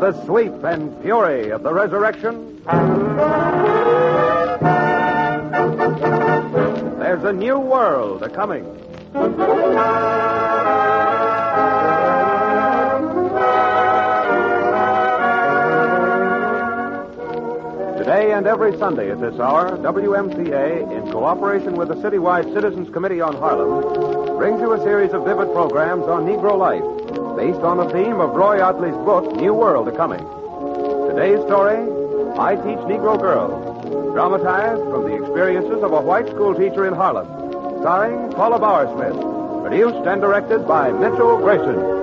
the sweep and fury of the resurrection, there's a new world a-coming. Today and every Sunday at this hour, WMCA, in cooperation with the citywide Citizens Committee on Harlem, brings you a series of vivid programs on Negro life, based on the theme of Roy Ottley's book, New World A-Coming. Today's story, I Teach Negro Girls, dramatized from the experiences of a white school teacher in Harlem, starring Paula Bowersmith, produced and directed by Mitchell Grayson.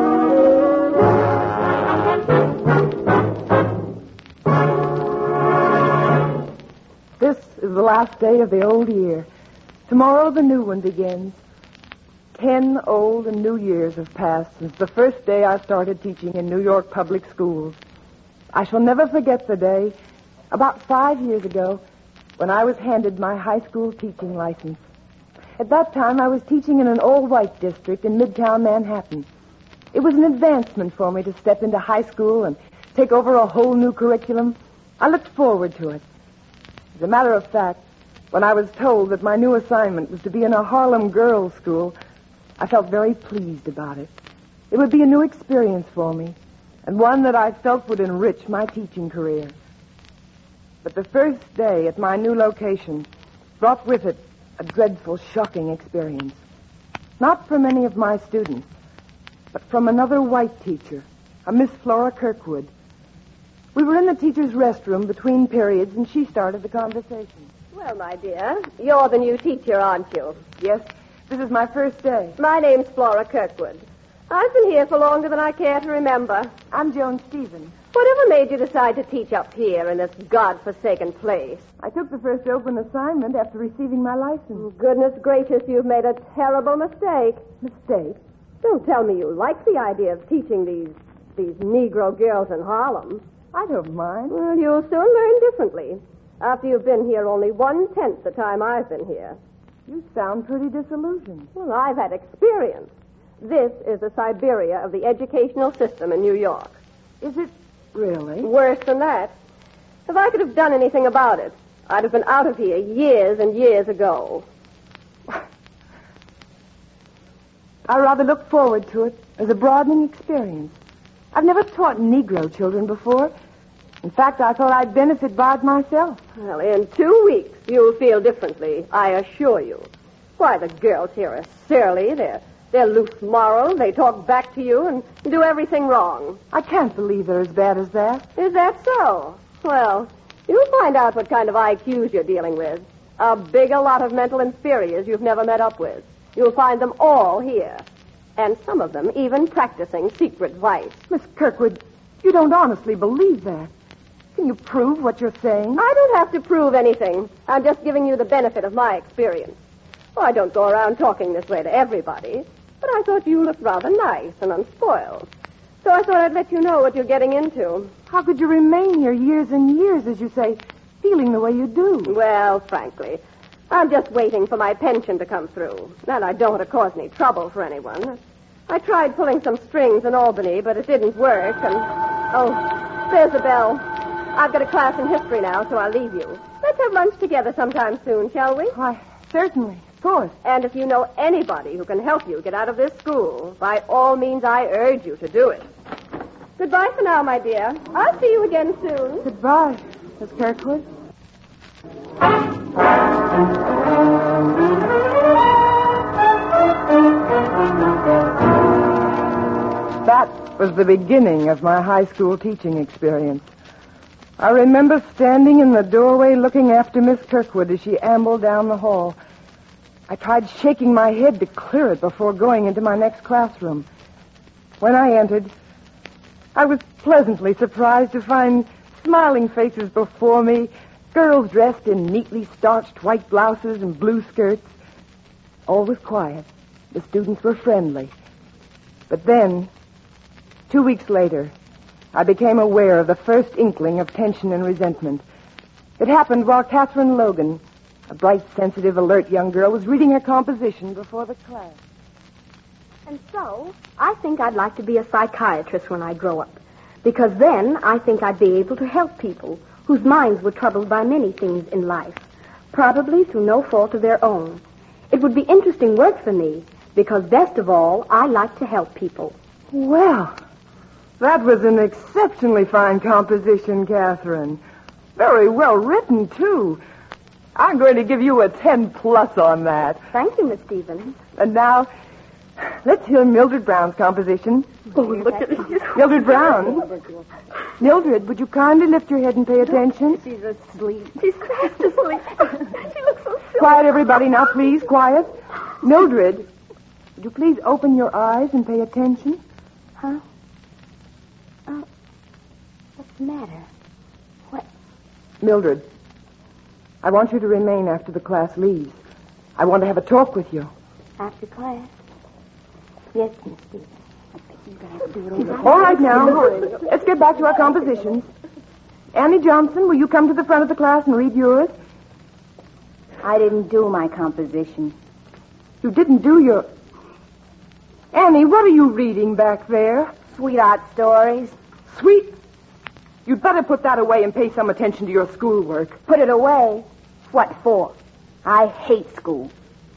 This is the last day of the old year. Tomorrow the new one begins. 10 old and new years have passed since the first day I started teaching in New York public schools. I shall never forget the day, about 5 years ago, when I was handed my high school teaching license. At that time, I was teaching in an all-white district in Midtown Manhattan. It was an advancement for me to step into high school and take over a whole new curriculum. I looked forward to it. As a matter of fact, when I was told that my new assignment was to be in a Harlem girls' school, I felt very pleased about it. It would be a new experience for me, and one that I felt would enrich my teaching career. But the first day at my new location brought with it a dreadful, shocking experience. Not from any of my students, but from another white teacher, a Miss Flora Kirkwood. We were in the teacher's restroom between periods, and she started the conversation. Well, my dear, you're the new teacher, aren't you? Yes, this is my first day. My name's Flora Kirkwood. I've been here for longer than I care to remember. I'm Joan Stevens. Whatever made you decide to teach up here in this godforsaken place? I took the first open assignment after receiving my license. Goodness gracious, you've made a terrible mistake. Mistake? Don't tell me you like the idea of teaching these Negro girls in Harlem. I don't mind. Well, you'll soon learn differently. After you've been here only 1/10 the time I've been here. You sound pretty disillusioned. Well, I've had experience. This is the Siberia of the educational system in New York. Is it really? Worse than that. If I could have done anything about it, I'd have been out of here years and years ago. I rather look forward to it as a broadening experience. I've never taught Negro children before. In fact, I thought I'd benefit by it myself. Well, in 2 weeks, you'll feel differently, I assure you. Why, the girls here are surly. They're loose-moral. They talk back to you and do everything wrong. I can't believe they're as bad as that. Is that so? Well, you'll find out what kind of IQs you're dealing with. A bigger lot of mental inferiors you've never met up with. You'll find them all here. And some of them even practicing secret vice. Miss Kirkwood, you don't honestly believe that. Can you prove what you're saying? I don't have to prove anything. I'm just giving you the benefit of my experience. Well, I don't go around talking this way to everybody, but I thought you looked rather nice and unspoiled. So I thought I'd let you know what you're getting into. How could you remain here years and years, as you say, feeling the way you do? Well, frankly, I'm just waiting for my pension to come through. And I don't want to cause any trouble for anyone. I tried pulling some strings in Albany, but it didn't work, and... Oh, there's the bell. I've got a class in history now, so I'll leave you. Let's have lunch together sometime soon, shall we? Why, certainly, of course. And if you know anybody who can help you get out of this school, by all means, I urge you to do it. Goodbye for now, my dear. I'll see you again soon. Goodbye, Miss Kirkwood. That was the beginning of my high school teaching experience. I remember standing in the doorway looking after Miss Kirkwood as she ambled down the hall. I tried shaking my head to clear it before going into my next classroom. When I entered, I was pleasantly surprised to find smiling faces before me, girls dressed in neatly starched white blouses and blue skirts. All was quiet. The students were friendly. But then, 2 weeks later, I became aware of the first inkling of tension and resentment. It happened while Catherine Logan, a bright, sensitive, alert young girl, was reading her composition before the class. And so, I think I'd like to be a psychiatrist when I grow up. Because then I think I'd be able to help people whose minds were troubled by many things in life, probably through no fault of their own. It would be interesting work for me, because best of all, I like to help people. Well, that was an exceptionally fine composition, Catherine. Very well written, too. I'm going to give you a 10+ on that. Thank you, Miss Stevens. And now, let's hear Mildred Brown's composition. Oh, look at you. Mildred Brown. Mildred, would you kindly lift your head and pay attention? She's asleep. She's fast asleep. She looks so silly. Quiet, everybody. Now, please, quiet. Mildred, would you please open your eyes and pay attention? Huh? Oh, what's the matter? What? Mildred, I want you to remain after the class leaves. I want to have a talk with you. After class? Yes, Miss Stevens. You're going to have to do it over. All right, now. Let's get back to our compositions. Annie Johnson, will you come to the front of the class and read yours? I didn't do my composition. You didn't do your... Annie, what are you reading back there? Sweetheart stories. Sweet. You'd better put that away and pay some attention to your schoolwork. Put it away? What for? I hate school.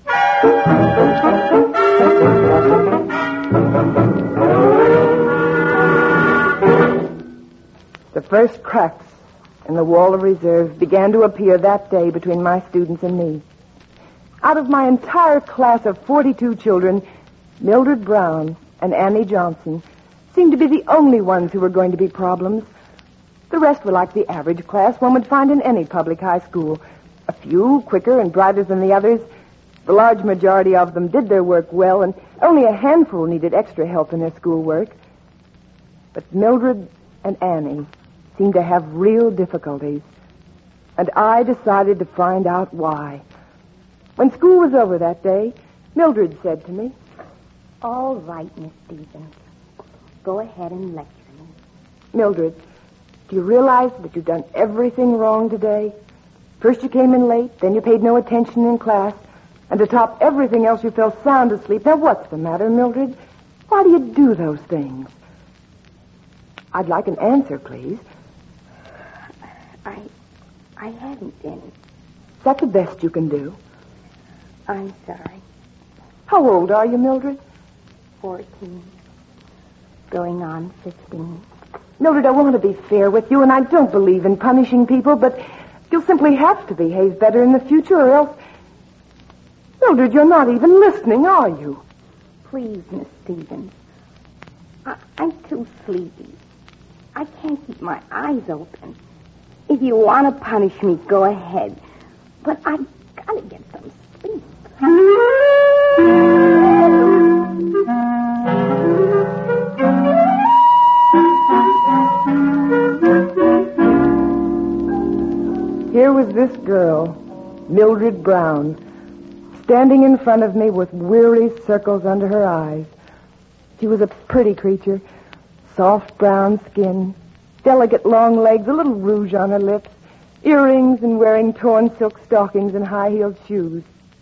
The first cracks in the wall of reserve began to appear that day between my students and me. Out of my entire class of 42 children, Mildred Brown and Annie Johnson seemed to be the only ones who were going to be problems. The rest were like the average class one would find in any public high school. A few quicker and brighter than the others. The large majority of them did their work well, and only a handful needed extra help in their schoolwork. But Mildred and Annie seemed to have real difficulties, and I decided to find out why. When school was over that day, Mildred said to me, All right, Miss Stevens. Go ahead and lecture me. Mildred, do you realize that you've done everything wrong today? First you came in late, then you paid no attention in class, and to top everything else you fell sound asleep. Now what's the matter, Mildred? Why do you do those things? I'd like an answer, please. I haven't been. Is that the best you can do? I'm sorry. How old are you, Mildred? 14. Going on 15. Mildred, I want to be fair with you, and I don't believe in punishing people, but you'll simply have to behave better in the future, or else... Mildred, you're not even listening, are you? Please, Miss Stevens. I'm too sleepy. I can't keep my eyes open. If you want to punish me, go ahead. But I've got to get some sleep. Here was this girl, Mildred Brown, standing in front of me with weary circles under her eyes. She was a pretty creature, soft brown skin, delicate long legs, a little rouge on her lips, earrings, and wearing torn silk stockings and high-heeled shoes.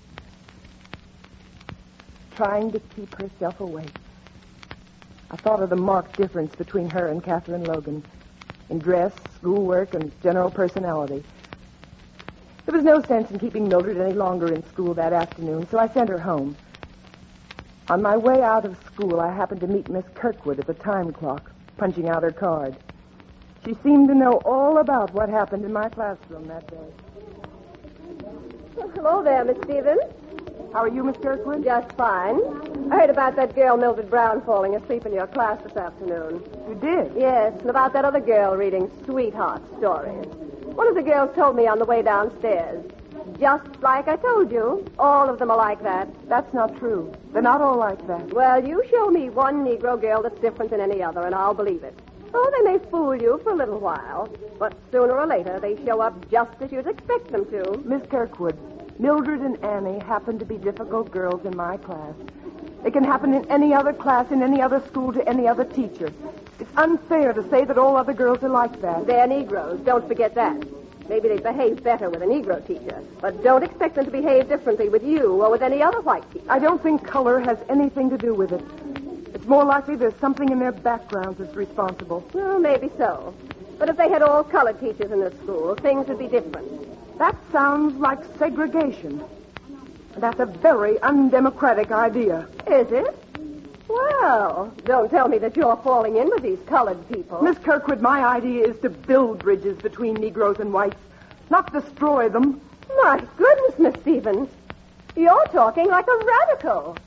Trying to keep herself awake. I thought of the marked difference between her and Catherine Logan in dress, schoolwork, and general personality. There was no sense in keeping Mildred any longer in school that afternoon, so I sent her home. On my way out of school, I happened to meet Miss Kirkwood at the time clock, punching out her card. She seemed to know all about what happened in my classroom that day. Well, hello there, Miss Stevens. How are you, Miss Kirkwood? Just fine. I heard about that girl, Mildred Brown, falling asleep in your class this afternoon. You did? Yes, and about that other girl reading sweetheart stories. One of the girls told me on the way downstairs. Just like I told you, all of them are like that. That's not true. They're not all like that. Well, you show me one Negro girl that's different than any other, and I'll believe it. Oh, they may fool you for a little while, but sooner or later they show up just as you'd expect them to. Miss Kirkwood, Mildred and Annie happen to be difficult girls in my class. It can happen in any other class, in any other school, to any other teacher. It's unfair to say that all other girls are like that. They're Negroes. Don't forget that. Maybe they'd behave better with a Negro teacher, but don't expect them to behave differently with you or with any other white teacher. I don't think color has anything to do with it. It's It's more likely there's something in their backgrounds that's responsible. Well, maybe so. But if they had all colored teachers in the school, things would be different. That sounds like segregation. That's a very undemocratic idea. Is it? Well, don't tell me that you're falling in with these colored people. Miss Kirkwood, my idea is to build bridges between Negroes and whites, not destroy them. My goodness, Miss Stevens. You're talking like a radical.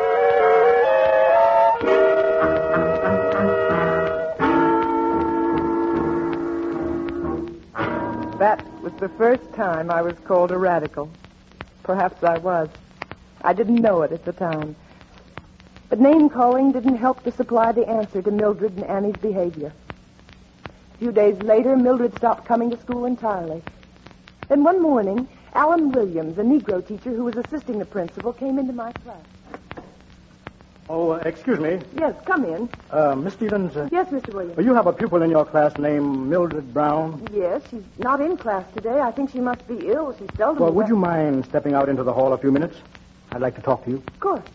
That was the first time I was called a radical. Perhaps I was. I didn't know it at the time. But name-calling didn't help to supply the answer to Mildred and Annie's behavior. A few days later, Mildred stopped coming to school entirely. Then one morning, Alan Williams, a Negro teacher who was assisting the principal, came into my class. Oh, excuse me. Yes, come in. Miss Stevens. Yes, Mr. Williams. You have a pupil in your class named Mildred Brown? Yes, she's not in class today. I think she must be ill. She's seldom... Well, would you mind stepping out into the hall a few minutes? I'd like to talk to you. Of course.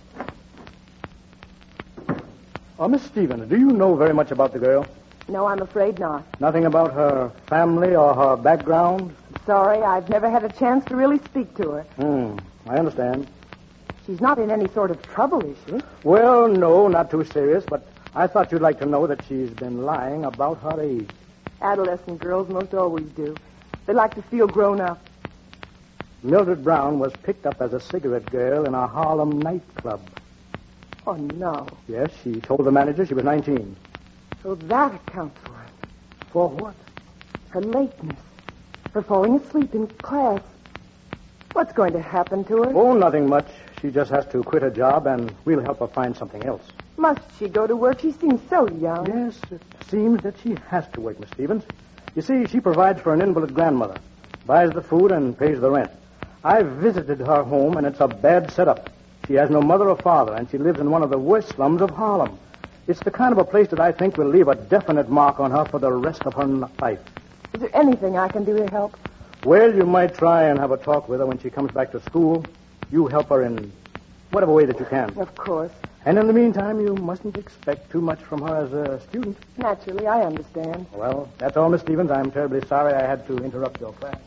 Miss Stevens, do you know very much about the girl? No, I'm afraid not. Nothing about her family or her background? Sorry, I've never had a chance to really speak to her. I understand. She's not in any sort of trouble, is she? Well, no, not too serious, but I thought you'd like to know that she's been lying about her age. Adolescent girls most always do. They like to feel grown up. Mildred Brown was picked up as a cigarette girl in a Harlem nightclub. Oh, no. Yes, she told the manager she was 19. So that accounts for it. For what? Her lateness. Her falling asleep in class. What's going to happen to her? Oh, nothing much. She just has to quit her job, and we'll help her find something else. Must she go to work? She seems so young. Yes, it seems that she has to work, Miss Stevens. You see, she provides for an invalid grandmother, buys the food, and pays the rent. I've visited her home, and it's a bad setup. She has no mother or father, and she lives in one of the worst slums of Harlem. It's the kind of a place that I think will leave a definite mark on her for the rest of her life. Is there anything I can do to help? Well, you might try and have a talk with her when she comes back to school. You help her in whatever way that you can. Of course. And in the meantime, you mustn't expect too much from her as a student. Naturally, I understand. Well, that's all, Miss Stevens. I'm terribly sorry I had to interrupt your class.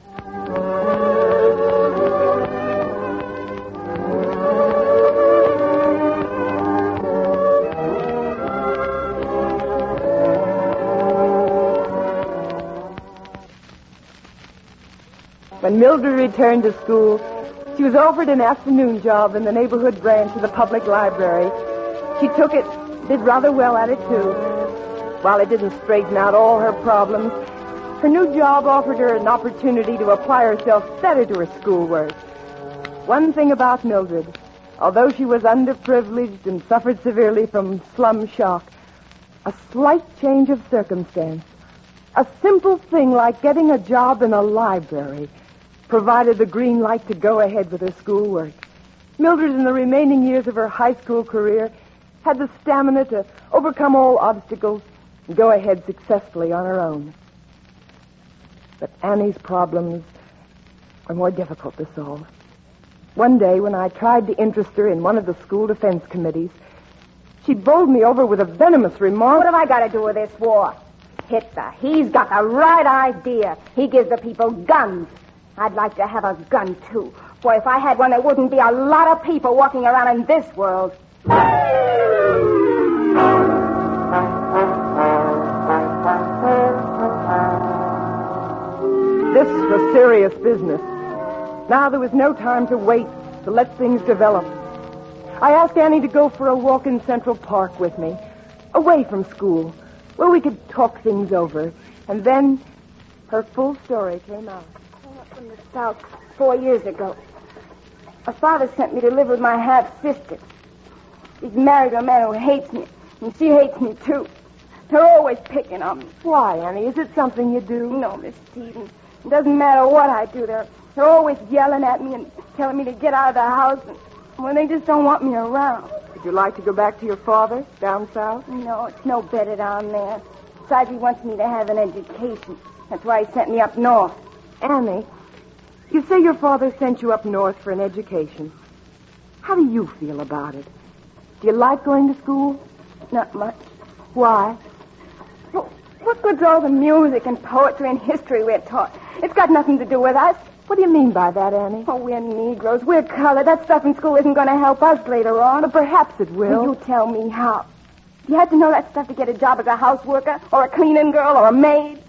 When Mildred returned to school, she was offered an afternoon job in the neighborhood branch of the public library. She took it, did rather well at it, too. While it didn't straighten out all her problems, her new job offered her an opportunity to apply herself better to her schoolwork. One thing about Mildred, although she was underprivileged and suffered severely from slum shock, a slight change of circumstance, a simple thing like getting a job in a library, provided the green light to go ahead with her schoolwork. Mildred, in the remaining years of her high school career, had the stamina to overcome all obstacles and go ahead successfully on her own. But Annie's problems were more difficult to solve. One day, when I tried to interest her in one of the school defense committees, she bowled me over with a venomous remark. What have I got to do with this war? Hitler, he's got the right idea. He gives the people guns. I'd like to have a gun, too. For if I had one, there wouldn't be a lot of people walking around in this world. This was serious business. Now there was no time to wait, to let things develop. I asked Annie to go for a walk in Central Park with me, away from school, where we could talk things over. And then her full story came out. From the South 4 years ago. My father sent me to live with my half-sister. He's married to a man who hates me, and she hates me, too. They're always picking on me. Why, Annie? Is it something you do? No, Miss Stevens. It doesn't matter what I do. They're always yelling at me and telling me to get out of the house, and they just don't want me around. Would you like to go back to your father, down south? No, it's no better down there. Besides, he wants me to have an education. That's why he sent me up north. Annie, you say your father sent you up north for an education. How do you feel about it? Do you like going to school? Not much. Why? Well, what good's all the music and poetry and history we're taught? It's got nothing to do with us. What do you mean by that, Annie? Oh, we're Negroes. We're colored. That stuff in school isn't going to help us later on. But perhaps it will. You tell me how. You had to know that stuff to get a job as a houseworker or a cleaning girl or a maid.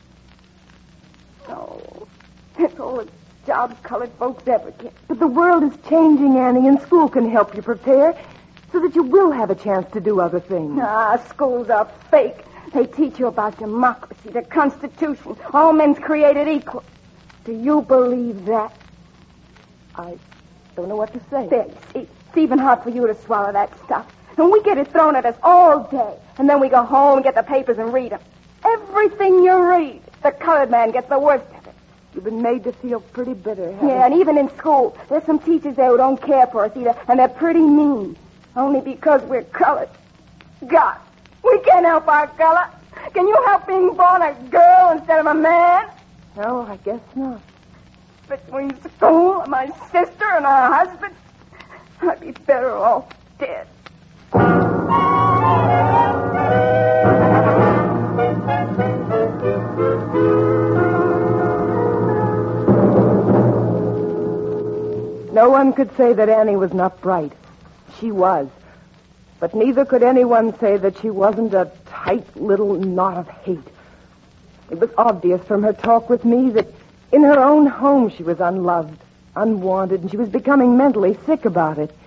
Oh, that's all the jobs colored folks ever get. But the world is changing, Annie, and school can help you prepare so that you will have a chance to do other things. Ah, schools are fake. They teach you about democracy, the Constitution, all men's created equal. Do you believe that? I don't know what to say. There, you see, it's even hard for you to swallow that stuff. And we get it thrown at us all day. And then we go home and get the papers and read them. Everything you read, the colored man gets the worst of it. You've been made to feel pretty bitter, haven't Yeah, and even in school, there's some teachers there who don't care for us either, and they're pretty mean. Only because we're colored. God, we can't help our color. Can you help being born a girl instead of a man? No, I guess not. Between school and my sister and her husband, I'd be better off dead. No one could say that Annie was not bright. She was. But neither could anyone say that she wasn't a tight little knot of hate. It was obvious from her talk with me that in her own home she was unloved, unwanted, and she was becoming mentally sick about it.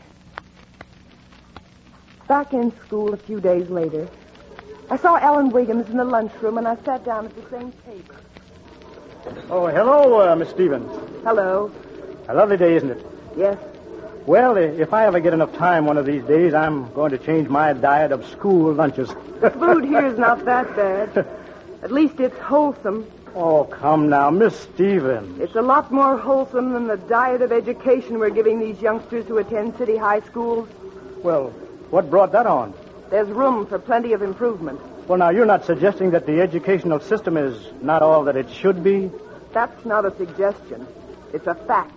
Back in school a few days later, I saw Ellen Williams in the lunchroom, and I sat down at the same table. Oh, hello, Miss Stevens. Hello. A lovely day, isn't it? Yes. Well, if I ever get enough time one of these days, I'm going to change my diet of school lunches. The food here is not that bad. At least it's wholesome. Oh, come now, Miss Stevens. It's a lot more wholesome than the diet of education we're giving these youngsters who attend city high schools. Well, what brought that on? There's room for plenty of improvement. Well, now, you're not suggesting that the educational system is not all that it should be? That's not a suggestion. It's a fact.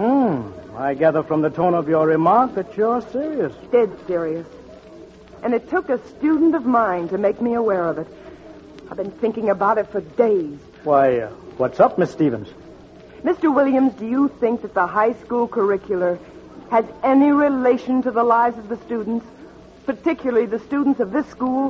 I gather from the tone of your remark that you're serious. Dead serious. And it took a student of mine to make me aware of it. I've been thinking about it for days. Why, what's up, Miss Stevens? Mr. Williams, do you think that the high school curricular has any relation to the lives of the students, particularly the students of this school?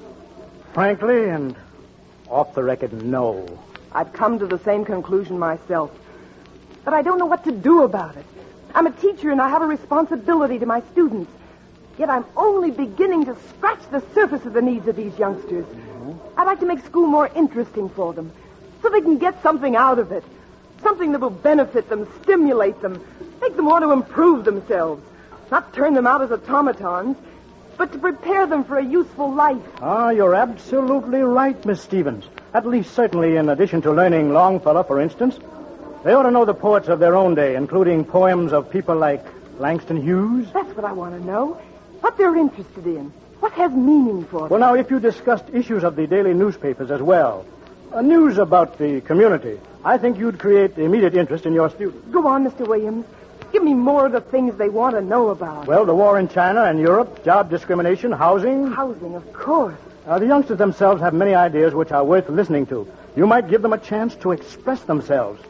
Frankly, and off the record, no. I've come to the same conclusion myself. But I don't know what to do about it. I'm a teacher and I have a responsibility to my students. Yet I'm only beginning to scratch the surface of the needs of these youngsters. I'd like to make school more interesting for them, so they can get something out of it. Something that will benefit them, stimulate them, make them want to improve themselves. Not turn them out as automatons, but to prepare them for a useful life. You're absolutely right, Miss Stevens. At least, certainly, in addition to learning Longfellow, for instance. They ought to know the poets of their own day, including poems of people like Langston Hughes. That's what I want to know. What they're interested in. What has meaning for them. Well, now, if you discussed issues of the daily newspapers as well, news about the community, I think you'd create immediate interest in your students. Go on, Mr. Williams. Give me more of the things they want to know about. Well, the war in China and Europe, job discrimination, housing. Housing, of course. The youngsters themselves have many ideas which are worth listening to. You might give them a chance to express themselves.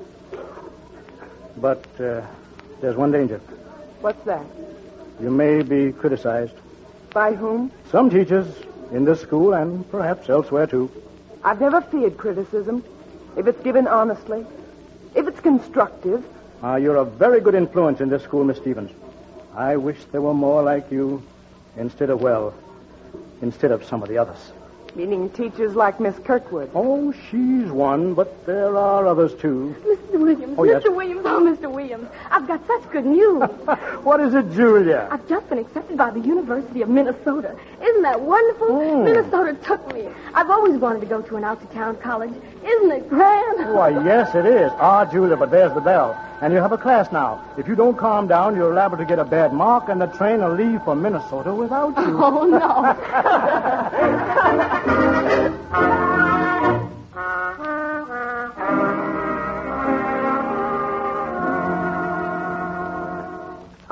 But there's one danger. What's that? You may be criticized. By whom? Some teachers in this school and perhaps elsewhere, too. I've never feared criticism. If it's given honestly. If it's constructive. You're a very good influence in this school, Miss Stevens. I wish there were more like you instead of some of the others. Meaning teachers like Miss Kirkwood. Oh, she's one, but there are others, too. Mr. Williams, Oh, yes. Mr. Williams, oh, Mr. Williams. I've got such good news. What is it, Julia? I've just been accepted by the University of Minnesota. Isn't that wonderful? Minnesota took me. I've always wanted to go to an out-of-town college. Isn't it grand? Why, yes, it is. Julia, but there's the bell. And you have a class now. If you don't calm down, you're liable to get a bad mark, and the train will leave for Minnesota without you. Oh, no.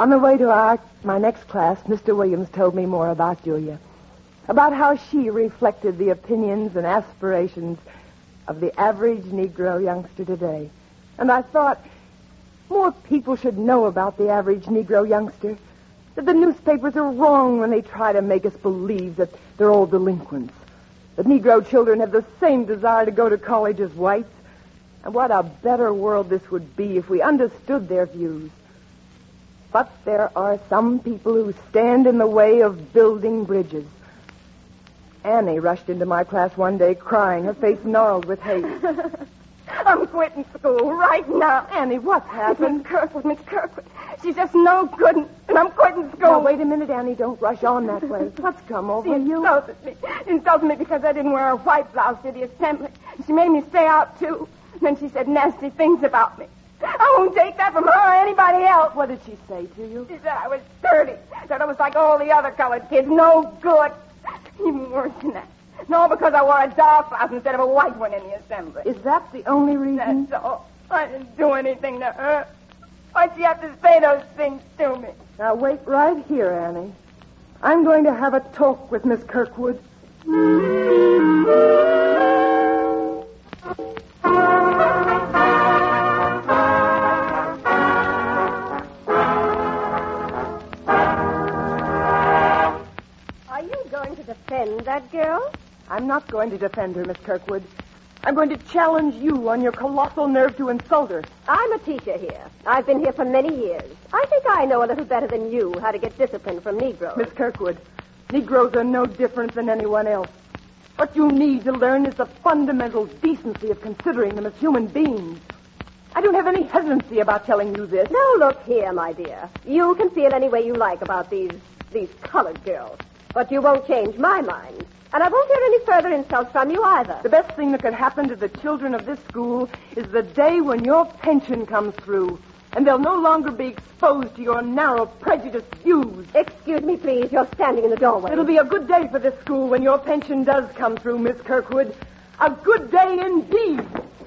On the way to my next class, Mr. Williams told me more about Julia, about how she reflected the opinions and aspirations of the average Negro youngster today. And I thought more people should know about the average Negro youngster, that the newspapers are wrong when they try to make us believe that they're all delinquents, that Negro children have the same desire to go to college as whites, and what a better world this would be if we understood their views. But there are some people who stand in the way of building bridges. Annie rushed into my class one day crying, her face gnarled with hate. I'm quitting school right now. Annie, what's happened? Miss Kirkwood. She's just no good, and I'm quitting school. Now, wait a minute, Annie. Don't rush on that way. What's come over you? She insulted me because I didn't wear a white blouse to the assembly. She made me stay out, too. And then she said nasty things about me. I won't take that from her or anybody else. What did she say to you? She said I was dirty, that I was like all the other colored kids, no good. Even worse than that. No, because I wore a dark blouse instead of a white one in the assembly. Is that the only reason? That's all. I didn't do anything to her. Why'd she have to say those things to me? Now, wait right here, Annie. I'm going to have a talk with Miss Kirkwood. Defend that girl? I'm not going to defend her, Miss Kirkwood. I'm going to challenge you on your colossal nerve to insult her. I'm a teacher here. I've been here for many years. I think I know a little better than you how to get discipline from Negroes. Miss Kirkwood, Negroes are no different than anyone else. What you need to learn is the fundamental decency of considering them as human beings. I don't have any hesitancy about telling you this. Now, look here, my dear. You can feel any way you like about these colored girls. But you won't change my mind. And I won't hear any further insults from you either. The best thing that can happen to the children of this school is the day when your pension comes through, and they'll no longer be exposed to your narrow, prejudiced views. Excuse me, please. You're standing in the doorway. It'll be a good day for this school when your pension does come through, Miss Kirkwood. A good day indeed.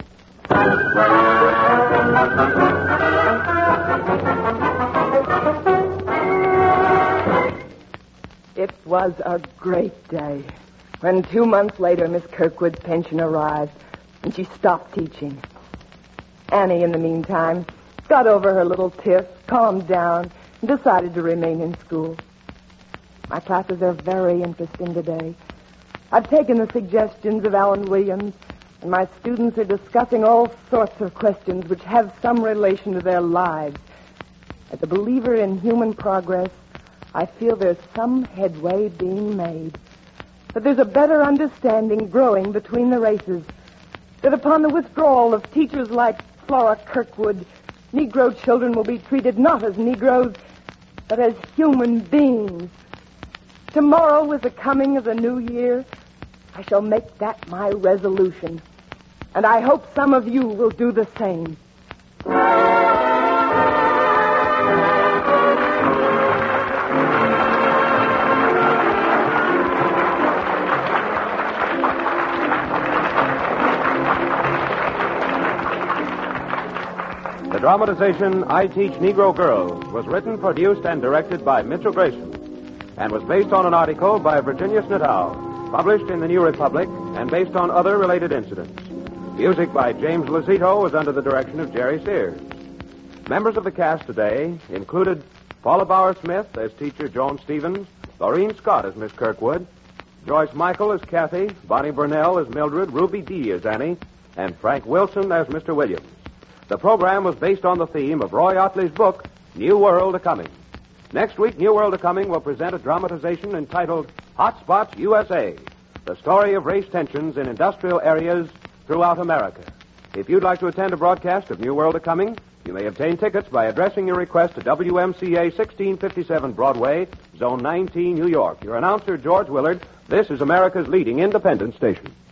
It was a great day when 2 months later Miss Kirkwood's pension arrived and she stopped teaching. Annie, in the meantime, got over her little tiff, calmed down, and decided to remain in school. My classes are very interesting today. I've taken the suggestions of Alan Williams, and my students are discussing all sorts of questions which have some relation to their lives. As a believer in human progress, I feel there's some headway being made. That there's a better understanding growing between the races. That upon the withdrawal of teachers like Flora Kirkwood, Negro children will be treated not as Negroes, but as human beings. Tomorrow, with the coming of the new year, I shall make that my resolution. And I hope some of you will do the same. The dramatization I Teach Negro Girls was written, produced, and directed by Mitchell Grayson and was based on an article by Virginia Snitow, published in the New Republic and based on other related incidents. Music by James Lozito was under the direction of Jerry Sears. Members of the cast today included Paula Bauer-Smith as teacher Joan Stevens, Laureen Scott as Miss Kirkwood, Joyce Michael as Kathy, Bonnie Burnell as Mildred, Ruby Dee as Annie, and Frank Wilson as Mr. Williams. The program was based on the theme of Roy Otley's book, New World A-Coming. Next week, New World A-Coming will present a dramatization entitled Hot Spots USA, the story of race tensions in industrial areas throughout America. If you'd like to attend a broadcast of New World A-Coming, you may obtain tickets by addressing your request to WMCA 1657 Broadway, Zone 19, New York. Your announcer, George Willard. This is America's leading independent station.